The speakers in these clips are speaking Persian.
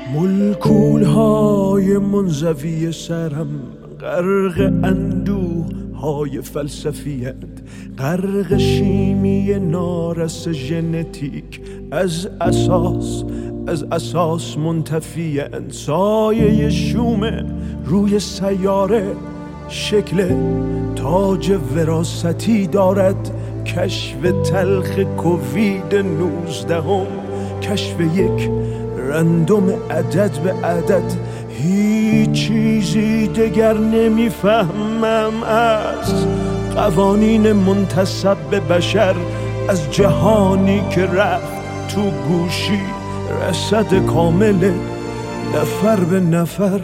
ملکولهای منزوی سرم غرق اندوه های فلسفیت، غرق شیمی نارس ژنتیک، از اساس منتفی‌اند. سایه شوم روی سیاره شکل تاج وراثتی دارد. کشف تلخ کووید 19، کشف یک رندوم عدد به عدد. هیچ چیزی دگر نمیفهمم از قوانین منتسب به بشر، از جهانی که رفت تو گوشی، رصد کامل نفر به نفر.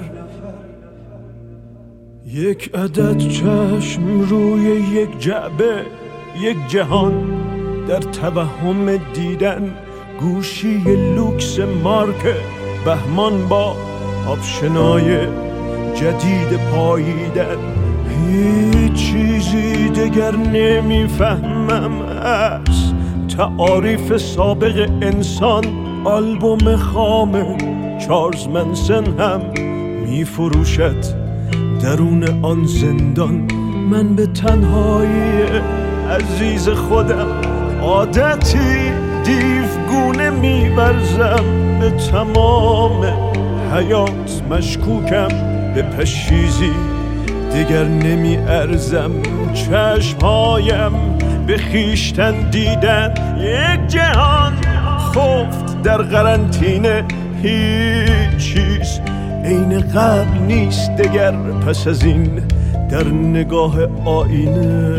یک عدد چشم روی یک جعبه، یک جهان در توهم دیدن. گوشی لوکس مارک بهمان با آپشنای جدید پاییدن. هیچ چیزی دگر نمیفهمم از تعاریف سابق انسان. آلبوم خام چارلز منسن هم میفروشد درون آن زندان. من به تنهایی عزیز خودم عادتی دیوگونه می‌ورزم. به تمام حیات مشکوکم، به پشیزی دیگر نمی ارزم. چشمهایم به خیشتن دیدن، یک جهان خفت در قرنطینه. هیچ چیز عین قبل نیست دگر پس از این در نگاه آینه.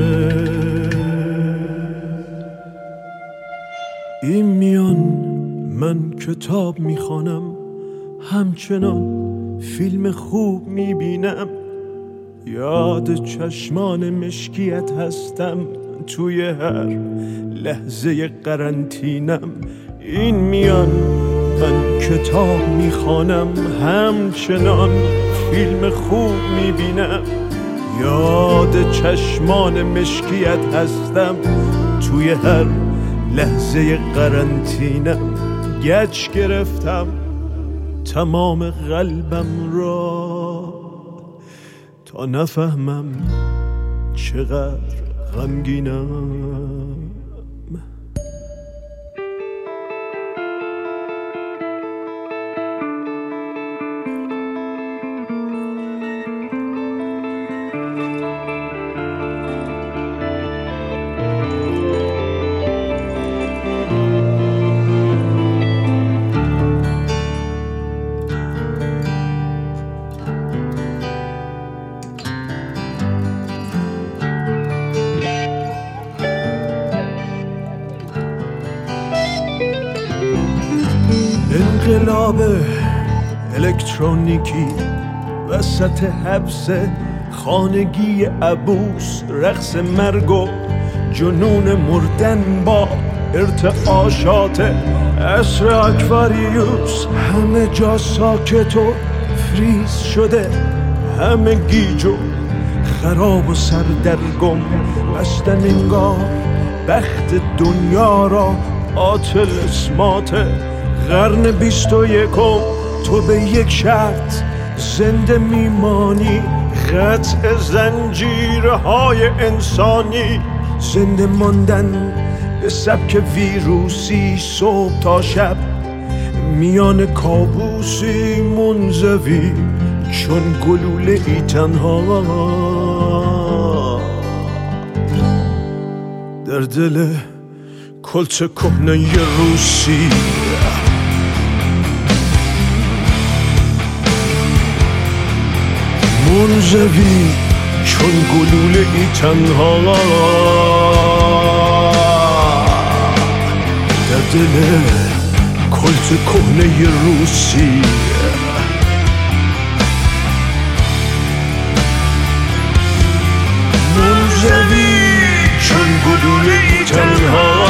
این میان من کتاب میخوانم، همچنان فیلم خوب میبینم. یاد چشمان مشکیت هستم توی هر لحظه قرنطینم. این میان من کتاب میخوانم، همچنان فیلم خوب میبینم. یاد چشمان مشکیت هستم توی هر لحظه قرنطینم. گچ گرفتم تمام قلبم را تا نفهمم چقدر غمگینم. انقلاب الکترونیکی وسط حبس خانگی عبوس، رقص مرگ و جنون مردن با ارتعاشات عصر اکواریوس. همه جا ساکت و فریز شده، همه گیج و خراب و سردرگم. بستن انگار بخت دنیا را عاطل اسمات قرن 21. تو به یک شرط زنده میمانی، قطع زنجیرهای انسانی. زنده ماندن به سبک ویروسی، صبح تا شب میان کابوسی منزوی چون گلوله ای تنها در دل کلت کهنه روسی. منزوی چون گلوله ای تنها در دل کلت کهنه روسی. منزوی چون گلوله ای تنها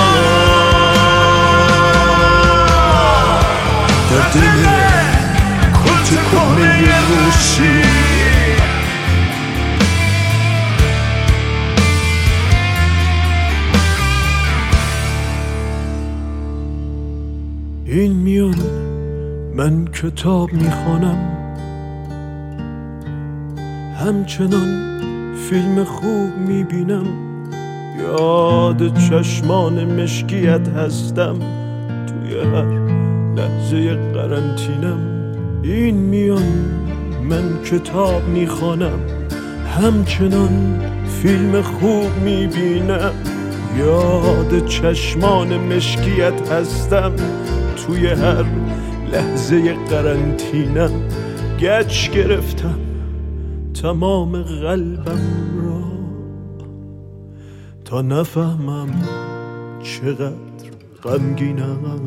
در دل کلت کهنه روسی. این میان من کتاب میخوانم، همچنان فیلم خوب میبینم، یاد چشمان مشکیت هستم توی هر لحظه قرنطینم. این میان من کتاب میخوانم، همچنان فیلم خوب میبینم، یاد چشمان مشکیت هستم توی هر لحظه قرنطینم. گچ گرفتم تمام قلبم را تا نفهمم چقدر غمگینم.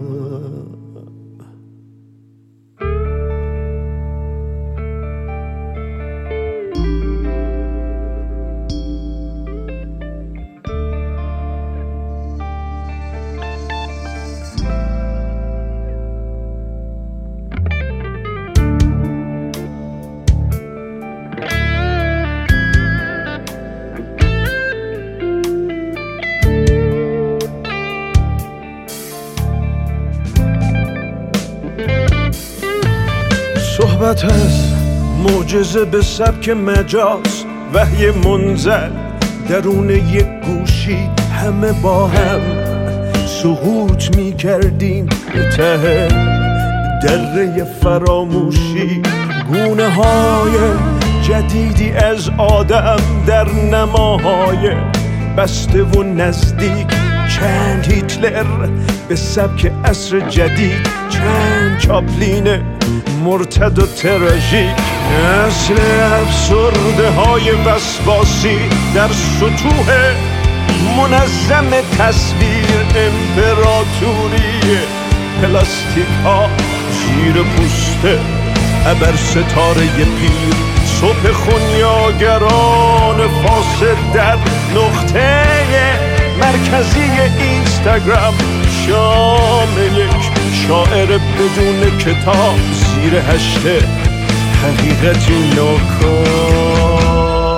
صحبت از معجزه به سبک مجاز، وحی منزل درون یک گوشی، همه با هم سقوط می کردیم به ته دره فراموشی. گونه های جدیدی از آدم در نماهای بسته و نزدیک، چند هیتلر به سبک عصر جدید، چند چاپلین مرتد و تراژیک. اصل افسرده های وسواسی در سطوح منظم تصویر، امپراتوری پلاستیک ها زیر پوست ابر ستاره پیر، صبح خونیاگران فاسد در نقطه مرکزی اینستاگرام، شام یک شاعر بدون کتاب زیر هشته حقیقتی ناکام.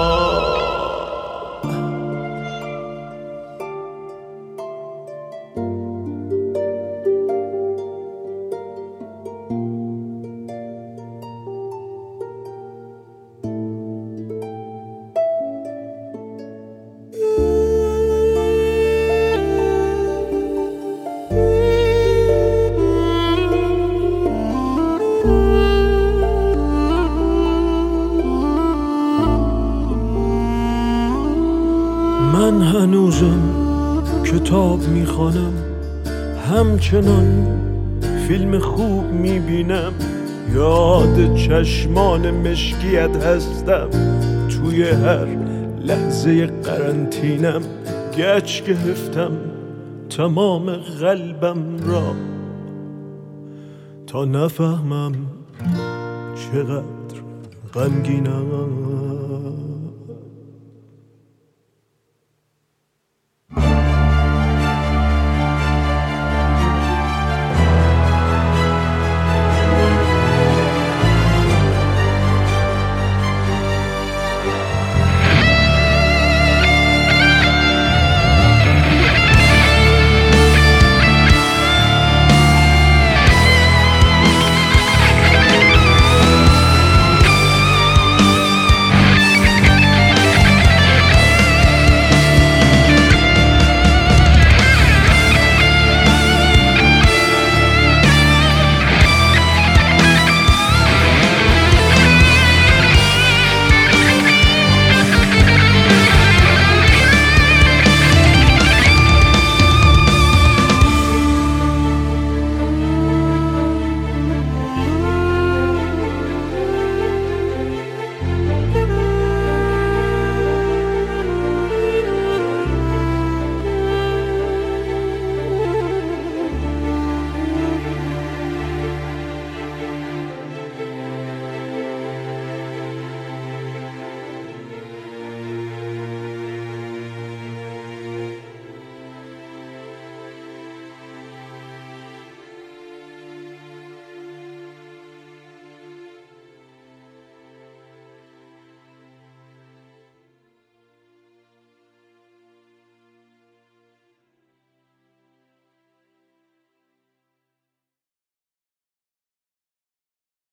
من هنوزم کتاب میخوانم، همچنان فیلم خوب میبینم، یاد چشمان مشکیت هستم توی هر لحظه قرنطینم. گچ گرفتم تمام قلبم را تا نفهمم چقدر غمگینم.